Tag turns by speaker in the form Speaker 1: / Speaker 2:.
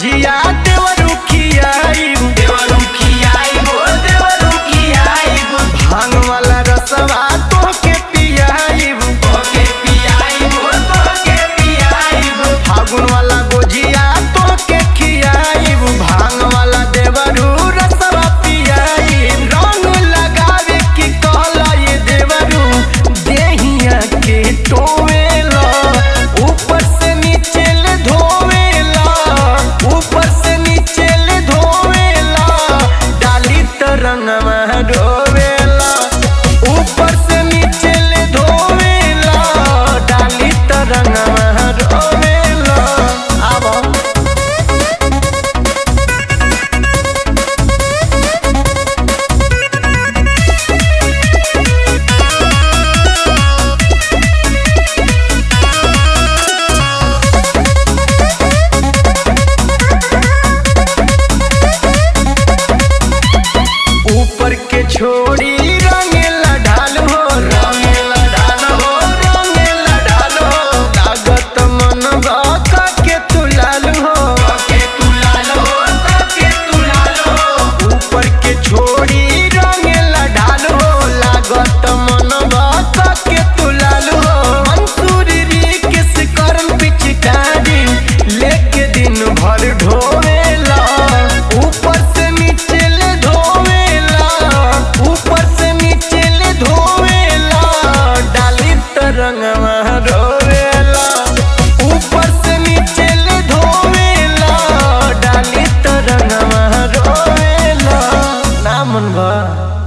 Speaker 1: गोझिया भांग वाला रसवा तोहके पियाइब फागुन वाला गोझिया तोहके खियाइब भांग वाला देवरू रसवा पियाइब रंग लगावे की कहला ये देवरू देहिया के टोवेला ऊपर से नीचे ले धोवेला ऊपर से नीचे ले धोवेला डाली त रंगवा डोवेला ऊपर से नीचे ले धोवेला डाली त रंगवा डोवेला आवा ऊपर के छोड़ी रंगेला ढाल हो रंगेला ढाल हो रंगेला ढाल हो लागत मन बाका के तू लाल हो ऊपर के छोड़ी रंगेला ढाल हो लागत मन बाका के तू लाल हो मंसूरी रिक्स करन पिचकारी लेके दिन भर ढोवेला ऊपर से नीचे ले धोवेला ऊपर से नीचे ले धोवेला डाली त रंगवा रोवेला ऊपर से नीचे ले धोवेला डाली त रंगवा रोवेला ना मन भा